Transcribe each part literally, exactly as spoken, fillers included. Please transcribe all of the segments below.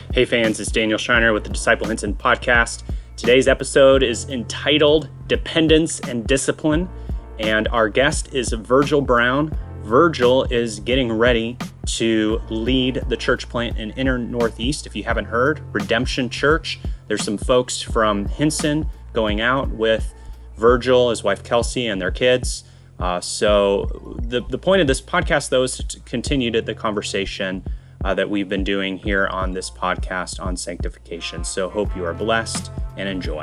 Hey fans, it's Daniel Schreiner with the Disciple Hinton podcast. Today's episode is entitled Dependence and Discipline, and our guest is Virgil Brown. Virgil is getting ready to lead the church plant in Inner Northeast. If you haven't heard, Redemption Church. There's some folks from Hinson going out with Virgil, his wife Kelsey, and their kids. Uh, so the, the point of this podcast, though, is to continue to the conversation Uh, that we've been doing here on this podcast on sanctification. So hope you are blessed and enjoy.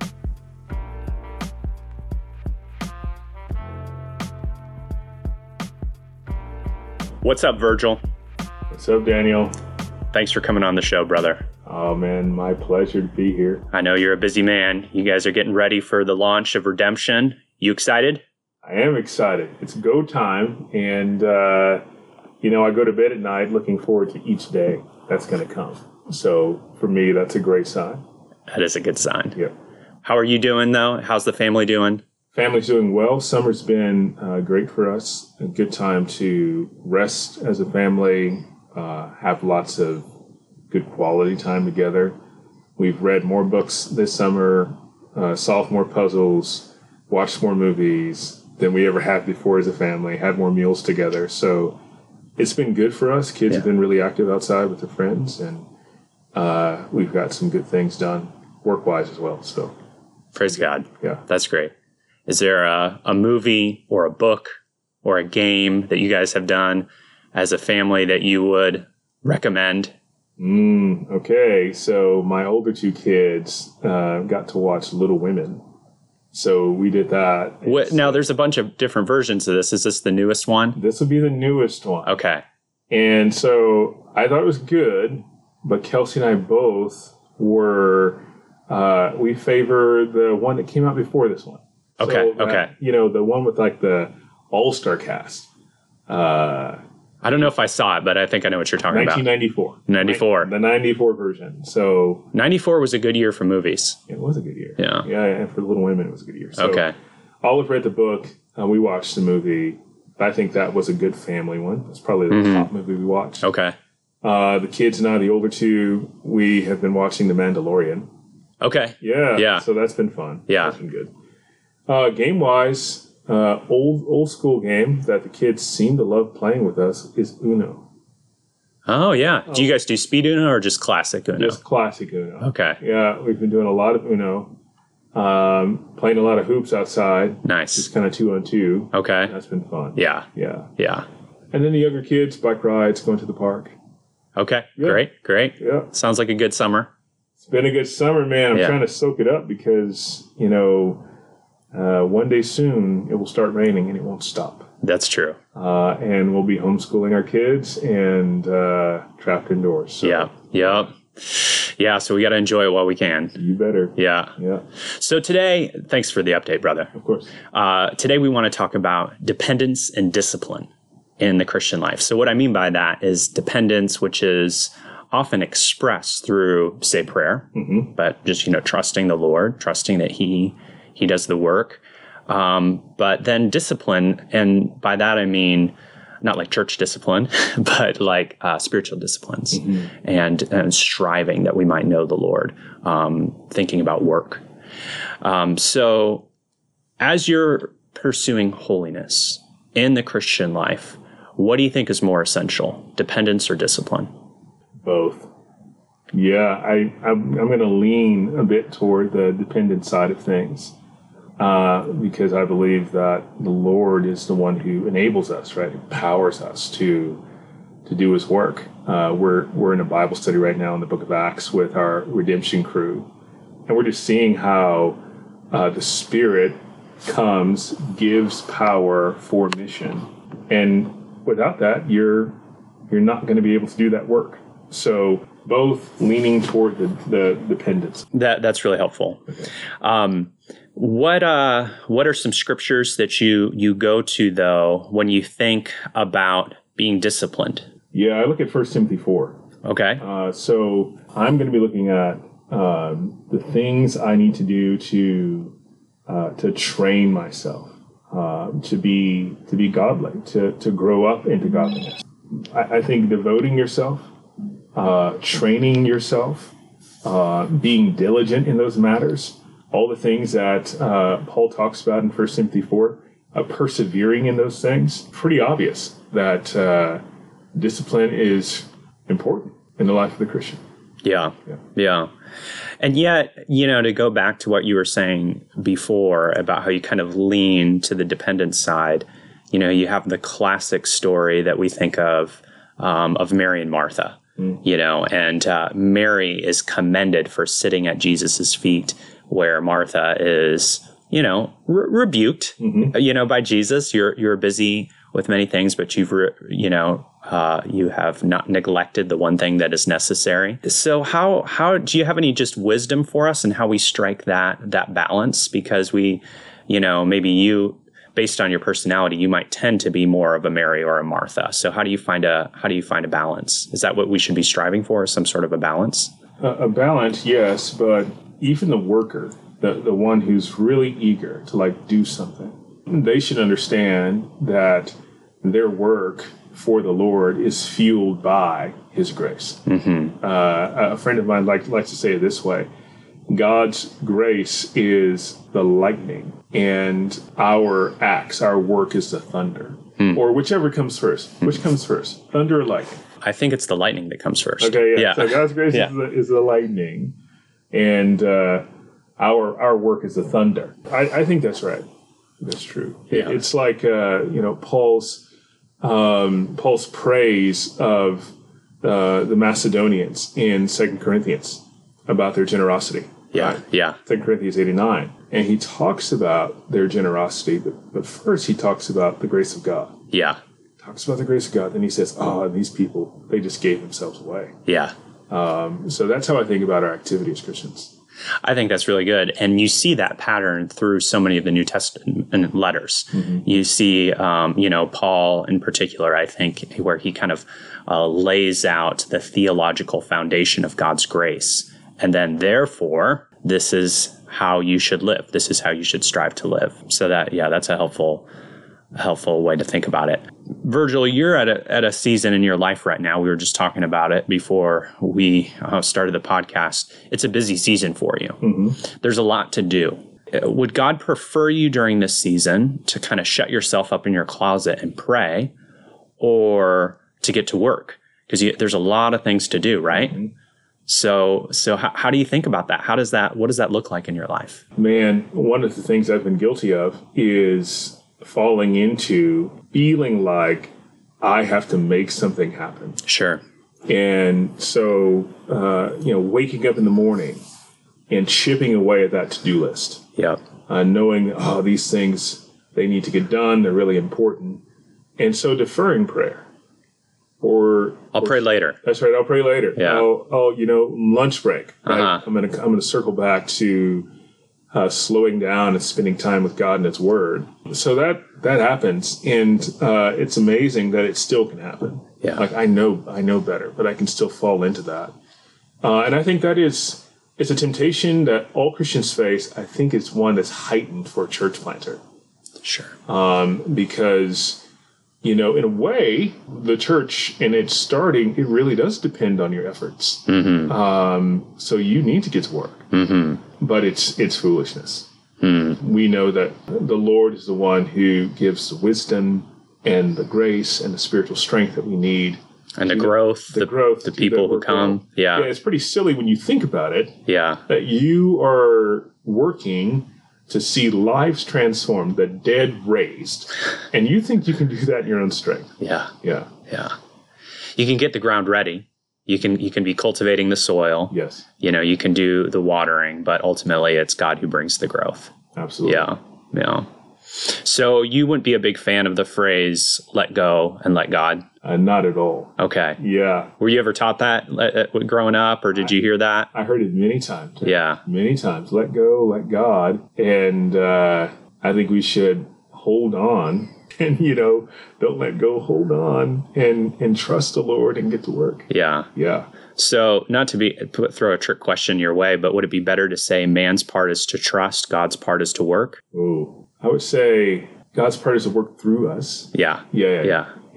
What's up, Virgil? What's up, Daniel? Thanks for coming on the show, brother. Oh, man, my pleasure to be here. I know you're a busy man. You guys are getting ready for the launch of Redemption. You excited? I am excited. It's go time, and uh, you know, I go to bed at night looking forward to each day that's going to come. So for me, that's a great sign. That is a good sign. Yeah. How are you doing, though? How's the family doing? Family's doing well. Summer's been uh, great for us. A good time to rest as a family, uh, have lots of good quality time together. We've read more books this summer, uh, solved more puzzles, watched more movies than we ever have before as a family, had more meals together. So it's been good for us. Kids yeah. have been really active outside with their friends, and uh, we've got some good things done work-wise as well. So, praise God. Yeah. That's great. Is there a, a movie or a book or a game that you guys have done as a family that you would recommend? Mm, okay. So my older two kids uh, got to watch Little Women. So we did that. What, now, there's a bunch of different versions of this. Is this the newest one? This will be the newest one. Okay. And so I thought it was good, but Kelsey and I both were, uh, we favor the one that came out before this one. Okay, so that, okay. You know, the one with like the all-star cast. Uh, I don't know if I saw it, but I think I know what you're talking nineteen ninety-four. about. ninety-four. The ninety-four version. So ninety-four was a good year for movies. It was a good year. Yeah. Yeah, and for Little Women, it was a good year. So okay. Olive read the book. Uh, we watched the movie. I think that was a good family one. It's probably the mm-hmm. top movie we watched. Okay. Uh, the kids and I, the older two, we have been watching The Mandalorian. Okay. Yeah. Yeah. So that's been fun. Yeah. That's been good. Uh, game-wise, uh, old old school game that the kids seem to love playing with us is Uno. Oh, yeah. Do you guys do speed Uno or just classic Uno? Just classic Uno. Okay. Yeah, we've been doing a lot of Uno. Um, playing a lot of hoops outside. Nice. Just kind of two on two. Okay. That's been fun. Yeah. Yeah. Yeah. And then the younger kids, bike rides, going to the park. Okay. Yeah. Great. Great. Yeah. Sounds like a good summer. It's been a good summer, man. I'm Yeah. trying to soak it up because, you know, uh, one day soon it will start raining and it won't stop. That's true. Uh, and we'll be homeschooling our kids and uh, trapped indoors. So Yeah. Yep. Yeah. So we got to enjoy it while we can. You better. Yeah. Yeah. So today, thanks for the update, brother. Of course. Uh, today we want to talk about dependence and discipline in the Christian life. So what I mean by that is dependence, which is often expressed through, say, prayer, Mm-hmm. but just, you know, trusting the Lord, trusting that he, he does the work. Um, but then discipline, and by that I mean not like church discipline, but like uh, spiritual disciplines Mm-hmm. and, and striving that we might know the Lord, um, thinking about work. Um, so as you're pursuing holiness in the Christian life, what do you think is more essential, dependence or discipline? Both. Yeah, I, I'm, I'm going to lean a bit toward the dependent side of things. Uh, because I believe that the Lord is the one who enables us, right? Empowers us to to do His work. Uh, we're we're in a Bible study right now in the Book of Acts with our redemption crew, and we're just seeing how uh, the Spirit comes, gives power for mission, and without that, you're you're not going to be able to do that work. So both leaning toward the, the dependence. That that's really helpful. Okay. Um, What uh what are some scriptures that you you go to though when you think about being disciplined? Yeah, I look at First Timothy four. Okay. Uh, so I'm going to be looking at um, the things I need to do to uh, to train myself uh, to be to be godly, to to grow up into godliness. I, I think devoting yourself uh, training yourself, uh, being diligent in those matters, all the things that uh, Paul talks about in First Timothy four, uh, persevering in those things. Pretty obvious that uh, discipline is important in the life of the Christian. Yeah, yeah. Yeah. And yet, you know, to go back to what you were saying before about how you kind of lean to the dependent side, you know, you have the classic story that we think of, um, of Mary and Martha, mm. you know, and uh, Mary is commended for sitting at Jesus's feet, where Martha is, you know, re- rebuked, mm-hmm. you know, by Jesus. You're, you're busy with many things, but you've, re- you know, Uh, you have not neglected the one thing that is necessary. So how how do you have any just wisdom for us and how we strike that that balance? Because we, you know, maybe you, based on your personality, you might tend to be more of a Mary or a Martha. So how do you find a how do you find a balance? Is that what we should be striving for? Some sort of a balance? Uh, a balance, yes, but even the worker, the the one who's really eager to like do something, they should understand that their work for the Lord is fueled by His grace. Mm-hmm. Uh, a friend of mine like, likes to say it this way: God's grace is the lightning, and our acts, our work, is the thunder. Mm. Or whichever comes first. Mm. Which comes first, thunder or lightning? I think it's the lightning that comes first. Okay, yeah. yeah. So God's grace yeah. is, the, is the lightning, and uh, our our work is the thunder. I, I think that's right. That's true. Yeah. It, it's like uh, you know Paul's. Um, Paul's praise of uh, the Macedonians in Second Corinthians about their generosity. Yeah, right? yeah. Second Corinthians eight and nine. And he talks about their generosity, but, but first he talks about the grace of God. Yeah. Talks about the grace of God. Then he says, oh, and these people, they just gave themselves away. Yeah. Um, so that's how I think about our activity as Christians. I think that's really good. And you see that pattern through so many of the New Testament letters. Mm-hmm. You see, um, you know, Paul in particular, I think, where he kind of uh, lays out the theological foundation of God's grace. And then, therefore, this is how you should live. This is how you should strive to live. So that, yeah, that's a helpful helpful way to think about it. Virgil, you're at a at a season in your life right now. We were just talking about it before we uh, started the podcast. It's a busy season for you. Mm-hmm. There's a lot to do. Would God prefer you during this season to kind of shut yourself up in your closet and pray, or to get to work? Because there's a lot of things to do, right? Mm-hmm. So, so how, how do you think about that? How does that? What does that look like in your life? Man, one of the things I've been guilty of is falling into feeling like I have to make something happen. Sure. And so, uh, you know, waking up in the morning and chipping away at that to-do list. Yep. Uh, knowing, oh, these things, they need to get done. They're really important. And so deferring prayer. Or I'll or, pray later. That's right. I'll pray later. Yeah. Oh, oh you know, lunch break. Right? Uh-huh. I'm going to I'm going to circle back to Uh, slowing down and spending time with God and His Word. So that that happens, and uh, it's amazing that it still can happen. Yeah. Like I know I know better, but I can still fall into that. Uh, and I think that is it's a temptation that all Christians face. I think it's one that's heightened for a church planter. Sure. Um, because you know, in a way, the church and its starting, it really does depend on your efforts. Mm-hmm. Um, so you need to get to work. Mm-hmm. But it's it's foolishness. Mm. We know that the Lord is the one who gives the wisdom and the grace and the spiritual strength that we need. And the growth, the, the the growth, the people who come. Well. Yeah. Yeah, it's pretty silly when you think about it. Yeah. That you are working to see lives transformed, the dead raised, and you think you can do that in your own strength. Yeah. Yeah. Yeah. You can get the ground ready. You can you can be cultivating the soil. Yes. You know, you can do the watering, but ultimately it's God who brings the growth. Absolutely. Yeah. Yeah. So you wouldn't be a big fan of the phrase "let go and let God"? Uh, not at all. Okay. Yeah. Were you ever taught that uh, growing up, or did I, you hear that? I heard it many times. Yeah. Many times. Let go, let God. And uh, I think we should hold on and, you know, don't let go, hold on and, and trust the Lord and get to work. Yeah. Yeah. So not to be put, throw a trick question your way, but would it be better to say man's part is to trust, God's part is to work? Oh, I would say God's part is to work through us. Yeah. Yeah. Yeah. Yeah.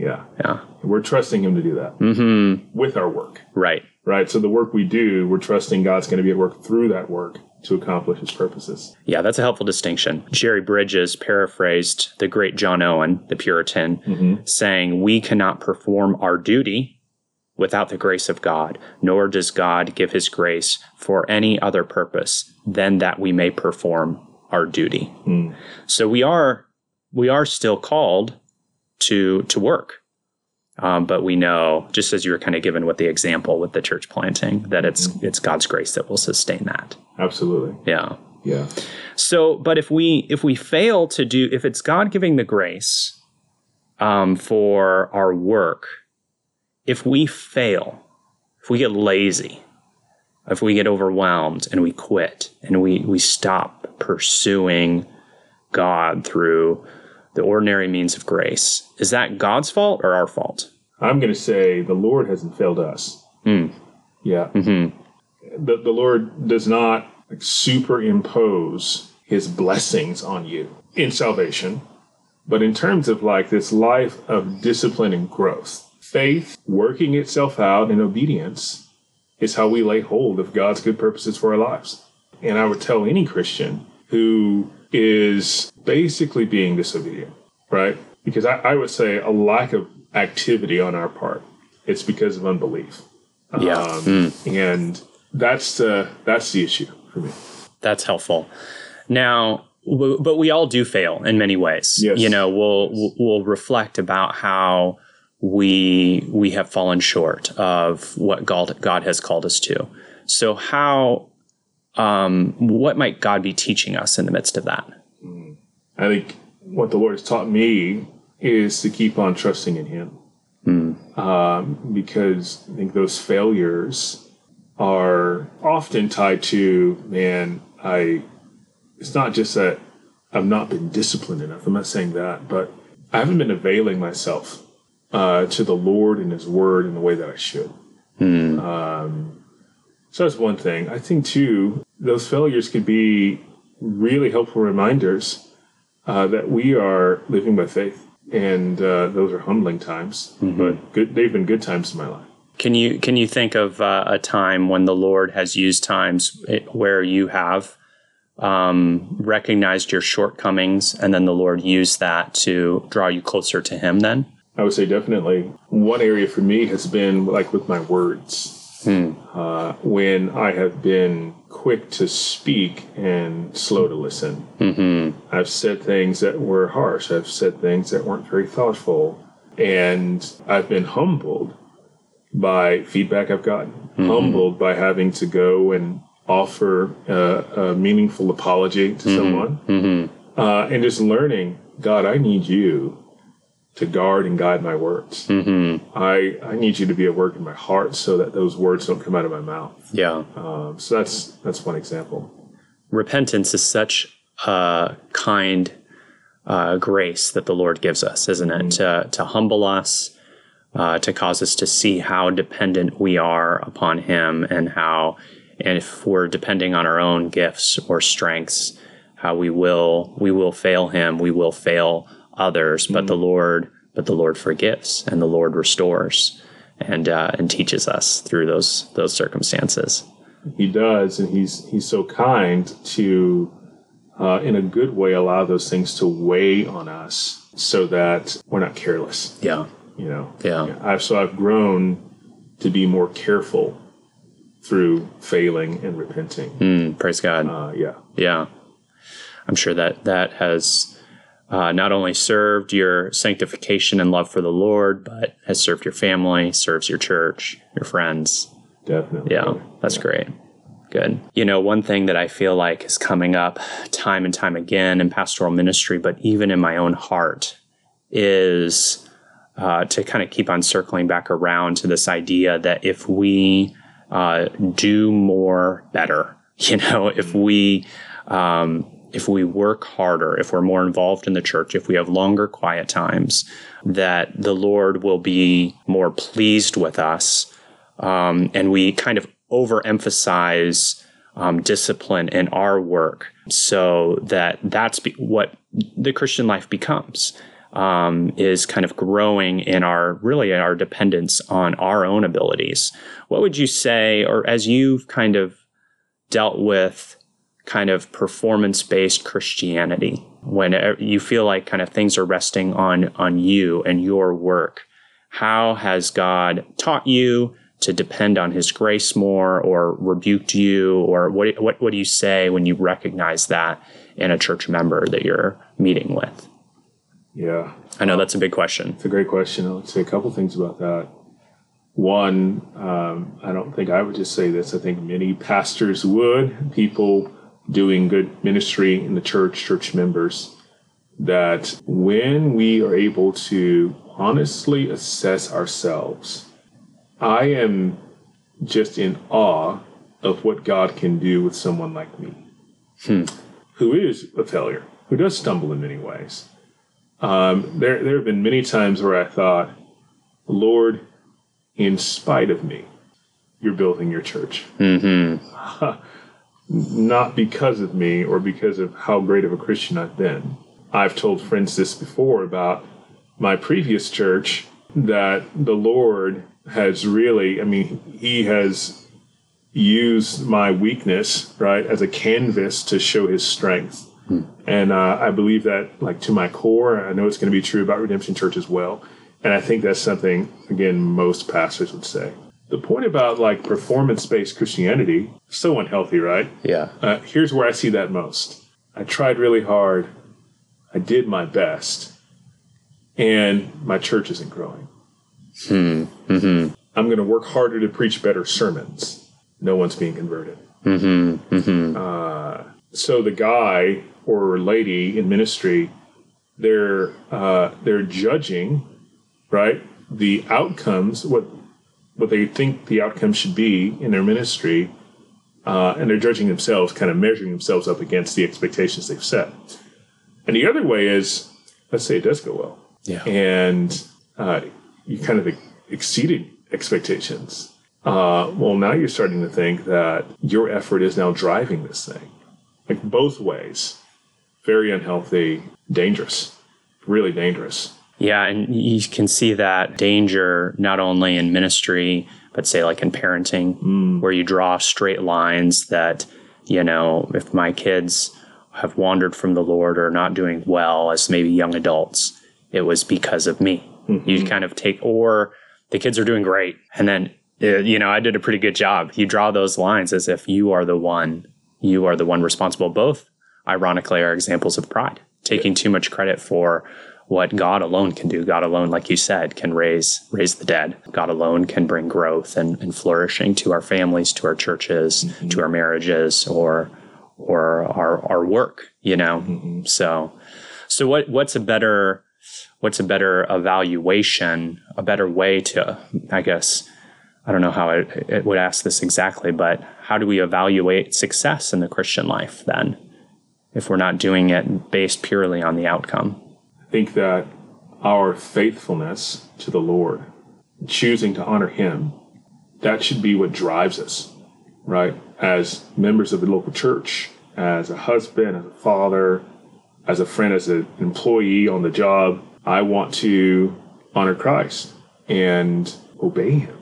Yeah. Yeah. We're trusting him to do that Mm-hmm. with our work. Right. Right. So the work we do, we're trusting God's going to be at work through that work to accomplish his purposes. Yeah, that's a helpful distinction. Jerry Bridges paraphrased the great John Owen, the Puritan, Mm-hmm. saying, "We cannot perform our duty without the grace of God, nor does God give his grace for any other purpose than that we may perform our duty." Mm. So we are we are still called to to work. Um, but we know, just as you were kind of given with the example with the church planting, that it's Mm-hmm. it's God's grace that will sustain that. Absolutely. Yeah. Yeah. So, but if we if we fail to do, if it's God giving the grace um, for our work, if we fail, if we get lazy, if we get overwhelmed and we quit and we we stop pursuing God through the ordinary means of grace, is that God's fault or our fault? I'm going to say the Lord hasn't failed us. Mm. Yeah. Mm-hmm. The, the Lord does not like, superimpose his blessings on you in salvation, but in terms of like this life of discipline and growth, faith working itself out in obedience is how we lay hold of God's good purposes for our lives. And I would tell any Christian who is basically being disobedient, right? Because I, I would say a lack of activity on our part, it's because of unbelief. Yeah. Um, Mm. And that's the, that's the issue for me. That's helpful. Now, w- but we all do fail in many ways. Yes. You know, we'll we'll- we'll reflect about how we we have fallen short of what God God has called us to. So how um, what might God be teaching us in the midst of that? I think what the Lord has taught me is to keep on trusting in him. Mm. Um, because I think those failures are often tied to, man, I, it's not just that I've not been disciplined enough. I'm not saying that, but I haven't been availing myself uh, to the Lord and his word in the way that I should. Mm. Um, so that's one thing. I think, too, those failures could be really helpful reminders uh, that we are living by faith. And uh, those are humbling times, mm-hmm. but good, they've been good times in my life. Can you can you think of uh, a time when the Lord has used times where you have um, recognized your shortcomings, and then the Lord used that to draw you closer to him then? I would say definitely. One area for me has been like with my words. Hmm. Uh, when I have been quick to speak and slow to listen. Mm-hmm. I've said things that were harsh. I've said things that weren't very thoughtful. And I've been humbled by feedback I've gotten. Mm-hmm. Humbled by having to go and offer a, a meaningful apology to mm-hmm. someone. Mm-hmm. Uh, and just learning, God, I need you to guard and guide my words. Mm-hmm. I, I need you to be at work in my heart so that those words don't come out of my mouth. Yeah. Um, so that's that's one example. Repentance is such a kind uh, grace that the Lord gives us, isn't it? Mm-hmm. To, to humble us, uh, to cause us to see how dependent we are upon him, and how, and if we're depending on our own gifts or strengths, how we will we will fail him, we will fail others, but mm. the Lord, but the Lord forgives, and the Lord restores, and uh, and teaches us through those those circumstances. He does, and he's he's so kind to, uh, in a good way, allow those things to weigh on us, so that we're not careless. Yeah, you know. Yeah. I've so I've grown to be more careful through failing and repenting. Mm, praise God. Uh, yeah, yeah. I'm sure that that has. Uh, not only served your sanctification and love for the Lord, but has served your family, serves your church, your friends. Definitely. Yeah, that's yeah. great. Good. You know, one thing that I feel like is coming up time and time again in pastoral ministry, but even in my own heart, is uh, to kind of keep on circling back around to this idea that if we uh, do more better, you know, if we... Um, if we work harder, if we're more involved in the church, if we have longer quiet times, that the Lord will be more pleased with us. Um, and we kind of overemphasize um, discipline in our work, so that that's be- what the Christian life becomes. um, is kind of growing in our, really in our dependence on our own abilities. What would you say, or as you've kind of dealt with kind of performance-based Christianity, when you feel like kind of things are resting on, on you and your work, how has God taught you to depend on his grace more, or rebuked you, or what, what, what do you say when you recognize that in a church member that you're meeting with? Yeah. I know that's a big question. It's a great question. I'll say a couple things about that. One, um, I don't think I would just say this. I think many pastors would, people doing good ministry in the church, church members, that when we are able to honestly assess ourselves, I am just in awe of what God can do with someone like me, hmm. who is a failure, who does stumble in many ways. Um, there, there have been many times where I thought, Lord, in spite of me, you're building your church. Mm-hmm. Not because of me or because of how great of a Christian I've been. I've told friends this before about my previous church, that the Lord has really, I mean, he has used my weakness, right, as a canvas to show his strength. Hmm. And uh, I believe that, like, to my core. I know it's going to be true about Redemption Church as well. And I think that's something, again, most pastors would say. The point about, like, performance-based Christianity, so unhealthy, right? Yeah. Uh, here's where I see that most. I tried really hard. I did my best. And my church isn't growing. Hmm. Mm-hmm. I'm going to work harder to preach better sermons. No one's being converted. Mm-hmm. Mm-hmm. Uh, so the guy or lady in ministry, they're uh, they're judging, right, the outcomes, what what they think the outcome should be in their ministry, uh, and they're judging themselves, kind of measuring themselves up against the expectations they've set. And the other way is, let's say it does go well, yeah, and uh, you kind of exceeded expectations. Uh, well, now you're starting to think that your effort is now driving this thing. Like, both ways. Very unhealthy, dangerous, really dangerous. Yeah, and you can see that danger not only in ministry, but say like in parenting, mm. where you draw straight lines that, you know, if my kids have wandered from the Lord or not doing well as maybe young adults, it was because of me. Mm-hmm. You kind of take, or the kids are doing great, and then, you know, I did a pretty good job. You draw those lines as if you are the one, you are the one responsible. Both, ironically, are examples of pride, taking too much credit for what God alone can do. God alone, like you said, can raise raise the dead. God alone can bring growth and, and flourishing to our families, to our churches, mm-hmm. to our marriages, or or our our work, you know. Mm-hmm. So so what what's a better what's a better evaluation, a better way to, I guess, I don't know how it, it would ask this exactly, but how do we evaluate success in the Christian life then, if we're not doing it based purely on the outcome? I think that our faithfulness to the Lord, choosing to honor him, that should be what drives us, right? As members of the local church, as a husband, as a father, as a friend, as an employee on the job, I want to honor Christ and obey him.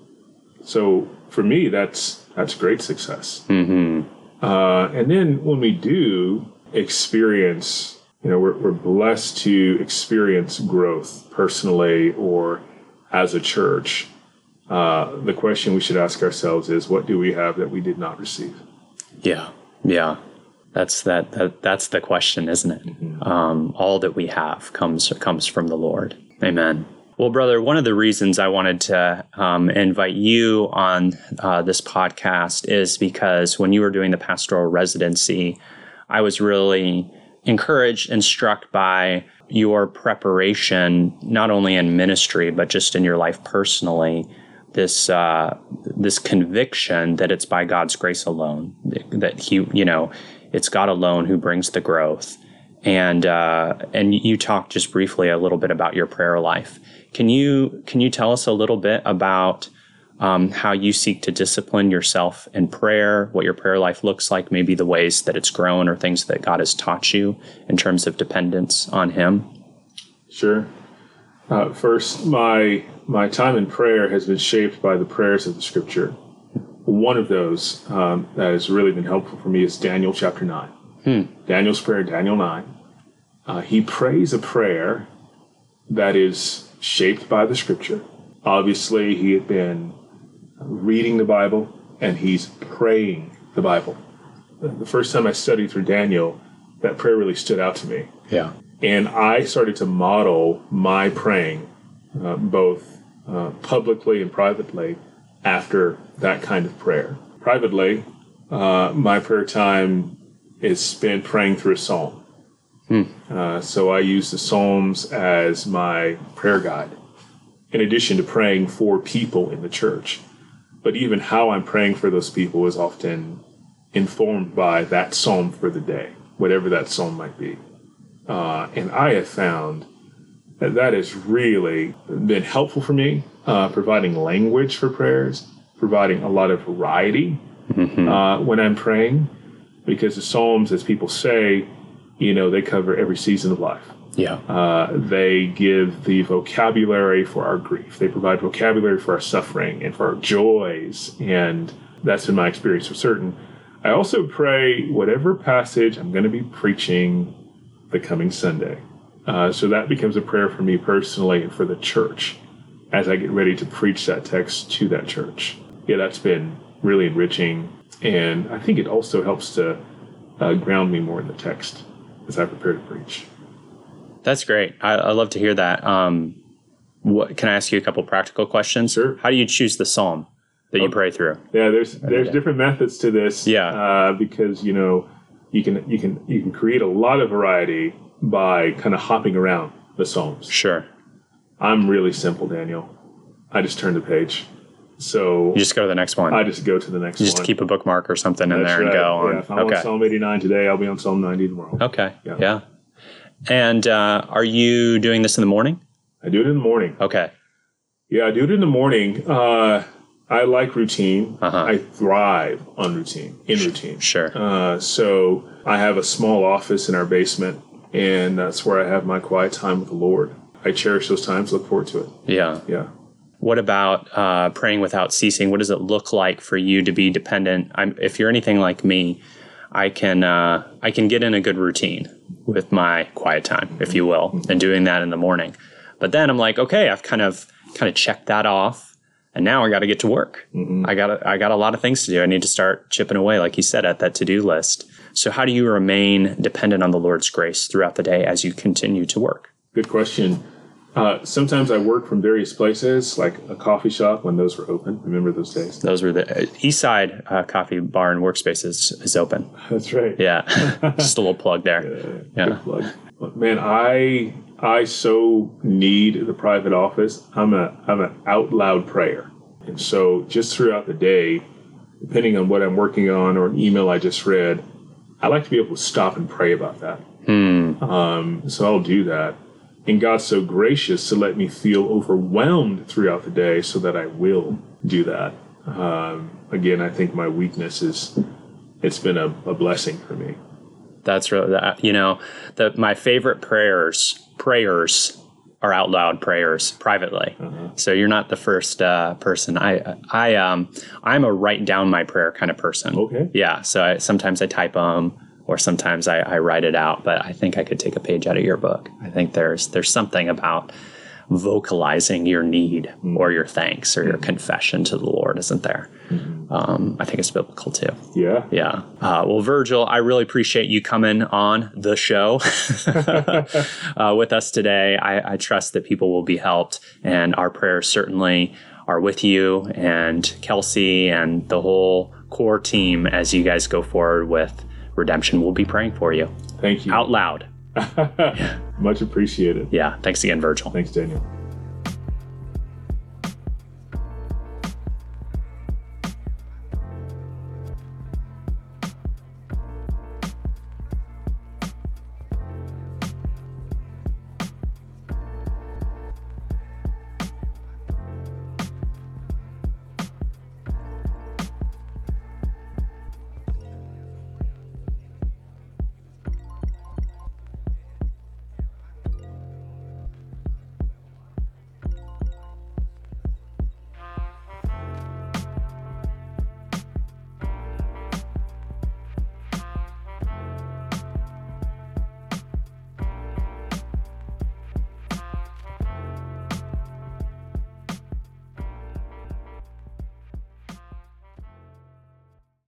So for me, that's that's great success. Mm-hmm. Uh, and then when we do experience, you know, we're, we're blessed to experience growth personally or as a church. Uh, the question we should ask ourselves is, what do we have that we did not receive? Yeah, yeah. That's that, that that's the question, isn't it? Mm-hmm. Um, all that we have comes comes from the Lord. Amen. Well, brother, one of the reasons I wanted to um, invite you on uh, this podcast is because when you were doing the pastoral residency, I was really encouraged and struck by your preparation, not only in ministry, but just in your life personally, this uh, this conviction that it's by God's grace alone, that he, you know, it's God alone who brings the growth. And uh, and you talked just briefly a little bit about your prayer life. Can you can you tell us a little bit about um, how you seek to discipline yourself in prayer, what your prayer life looks like, maybe the ways that it's grown or things that God has taught you in terms of dependence on him? Sure. Uh, first, my my time in prayer has been shaped by the prayers of the Scripture. One of those um, that has really been helpful for me is Daniel chapter nine. Hmm. Daniel's prayer, Daniel nine. Uh, he prays a prayer that is shaped by the Scripture. Obviously, he had been reading the Bible, and he's praying the Bible. The first time I studied through Daniel, that prayer really stood out to me. Yeah. And I started to model my praying, uh, both uh, publicly and privately, after that kind of prayer. Privately, uh, my prayer time is spent praying through a psalm. Hmm. Uh, so I use the Psalms as my prayer guide, in addition to praying for people in the church. But even how I'm praying for those people is often informed by that psalm for the day, whatever that psalm might be. Uh, and I have found that that has really been helpful for me, uh, providing language for prayers, providing a lot of variety mm-hmm. uh, when I'm praying, because the Psalms, as people say, you know, they cover every season of life. Yeah. Uh, they give the vocabulary for our grief. They provide vocabulary for our suffering and for our joys. And that's been my experience for certain. I also pray whatever passage I'm going to be preaching the coming Sunday. Uh, so that becomes a prayer for me personally and for the church as I get ready to preach that text to that church. Yeah, that's been really enriching. And I think it also helps to uh, ground me more in the text as I prepare to preach. That's great. I, I love to hear that. Um, what, can I ask you a couple practical questions? Sure. How do you choose the psalm that you oh, pray through? Yeah, there's there's okay. different methods to this. Yeah. Uh, because you know you can you can you can create a lot of variety by kind of hopping around the psalms. Sure. I'm really simple, Daniel. I just turn the page. So you just go to the next one. I just go to the next you one. Just keep a bookmark or something in That's there right. and go on. Yeah, if I'm okay. on Psalm eighty-nine today, I'll be on Psalm ninety tomorrow. Okay. Yeah. yeah. And uh, are you doing this in the morning? I do it in the morning. Okay. Yeah, I do it in the morning. Uh, I like routine. Uh-huh. I thrive on routine, in routine. Sure. Uh, so I have a small office in our basement, and that's where I have my quiet time with the Lord. I cherish those times, look forward to it. Yeah. Yeah. What about uh, praying without ceasing? What does it look like for you to be dependent? I'm, if you're anything like me, I can uh, I can get in a good routine with my quiet time, if you will, and doing that in the morning. But then I'm like, okay, I've kind of kind of checked that off, and now I got to get to work. Mm-hmm. I got I got a lot of things to do. I need to start chipping away, like you said, at that to-do list. So how do you remain dependent on the Lord's grace throughout the day as you continue to work? Good question. Uh, sometimes I work from various places, like a coffee shop when those were open. Remember those days? Those were the uh, East Side uh, Coffee Bar and Workspace is, is open. That's right. Yeah, just a little plug there. Yeah, yeah. Good plug. Man, I I so need the private office. I'm a I'm an out loud prayer, and so just throughout the day, depending on what I'm working on or an email I just read, I like to be able to stop and pray about that. Hmm. Um, so I'll do that. And God's so gracious to let me feel overwhelmed throughout the day so that I will do that. Um, again, I think my weakness is, it's been a, a blessing for me. That's really, you know, the, my favorite prayers, prayers are out loud prayers privately. Uh-huh. So you're not the first uh, person. I, I, um, I'm a write down my prayer kind of person. Okay. Yeah. So I, sometimes I type them. Um, Or sometimes I, I write it out, but I think I could take a page out of your book. I think there's there's something about vocalizing your need mm-hmm. or your thanks or your mm-hmm. confession to the Lord, isn't there? Mm-hmm. Um, I think it's biblical too. Yeah. Yeah. Uh, well, Virgil, I really appreciate you coming on the show uh, with us today. I, I trust that people will be helped, and our prayers certainly are with you and Kelsey and the whole core team as you guys go forward with Redemption. We'll be praying for you. Thank you. Out loud. Much appreciated. Yeah. Thanks again, Virgil. Thanks, Daniel.